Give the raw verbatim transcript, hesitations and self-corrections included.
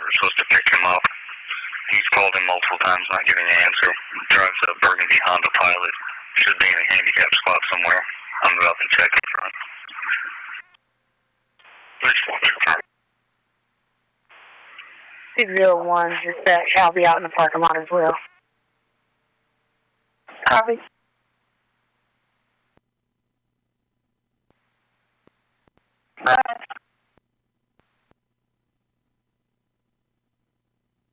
We're supposed to pick him up. He's called him multiple times, not giving an answer. Drives a Burgundy Honda Pilot. Should be in a handicap spot somewhere. I'm about to check in front. six zero one, dispatch. I'll be out in the parking lot as well. Copy.